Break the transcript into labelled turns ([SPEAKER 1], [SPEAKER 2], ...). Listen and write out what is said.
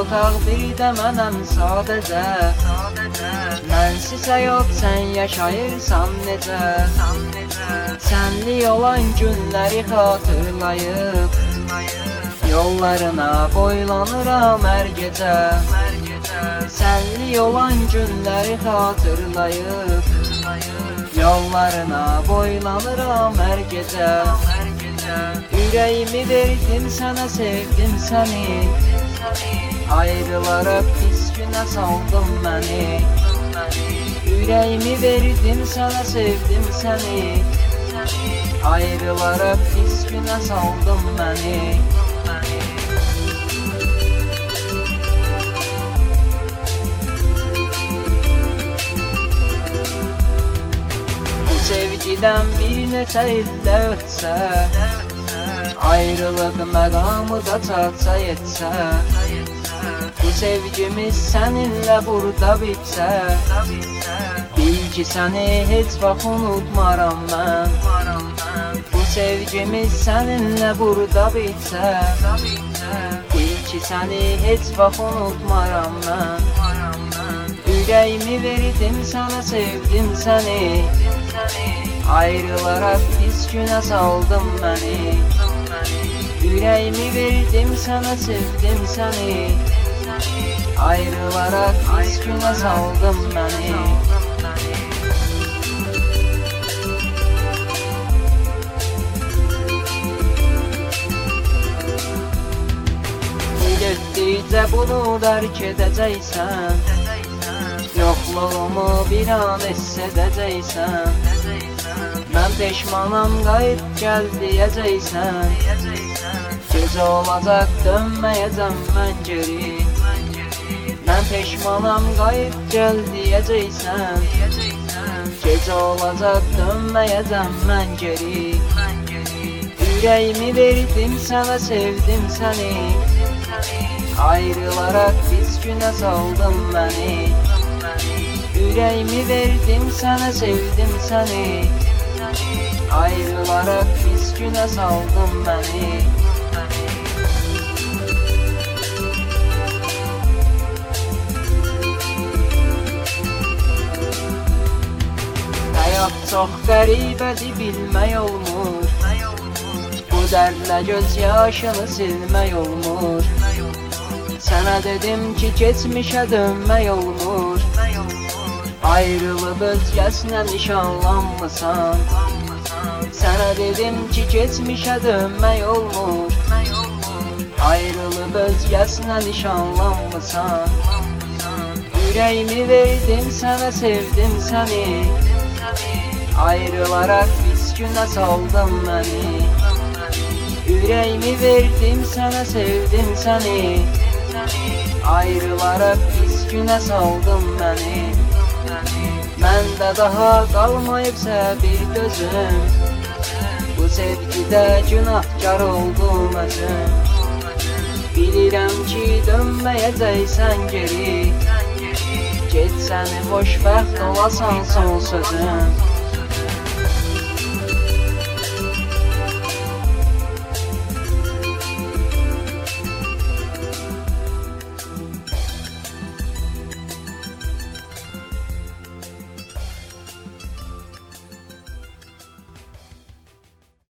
[SPEAKER 1] otaq birdə mənəm sadəcə. Mənsisə yox, sən yaşayırsan necə? Sənli olan günləri xatırlayıb yollarına boylanıram hər gecə. Sənli olan günləri xatırlayıb yollarına boylanıram hər gecə. Ürəyimi verdim sənə, sevdim səni, ayrılaraq pis günə saldım məni. Ürəyimi verdim sənə, sevdim səni, ayrılaraq pis günə saldım məni. Bu sevgidən bir neçə ildə ötsə, ayrılıq məqamı da çatsa yetsə, bu sevgimiz səninlə burada bitsə, bil ki səni heç vaxt unutmaram mən. Bu sevgimiz səninlə burada bitsə, bil ki səni heç vaxt unutmaram mən. Ürəyimi verdim sənə, sevdim səni, ayrılaraq pis günə saldım məni. Ürəyimi verdim sənə, sevdim səni, ayrılaraq pis günə saldım məni. Bilircə bunu dərk edəcəksən, yoxluğumu bir an hiss edəcəksən. Mən peşmanam, qayıt gəl deyəcəksən. Gecə olacaq, dönməyəcəm mən geri. Mən peşmanam, qayıt gəl deyəcəksən. Gecə olacaq, dönməyəcəm mən geri. Ürəyimi verdim sənə, sevdim səni, ayrılaraq pis günə saldım məni. Ürəyimi verdim sənə, sevdim səni, ayrılaraq pis günə saldım məni. Həyat çox qəribədir, bilmək olmur. Bu dərdlə göz yaşını silmək olmur. Sənə dedim ki, keçmişə dönmək olmur. Ayrılıb özgəsinə nişanlanmısan. Sənə dedim ki, keçmişə dönmək olmur. Ayrılıb özgəsinə nişanlanmısan. Ürəyimi verdim sənə, sevdim səni, ayrılaraq pis günə saldım məni. Ürəyimi verdim sənə, sevdim səni, ayrılaraq pis günə saldım məni. Məndə daha qalmayıbsə bir gözüm, bu sevgidə günahkar oldum özüm. Bilirəm ki, dönməyəcəksən geri, get səni xoşbəxt olasan son sözüm.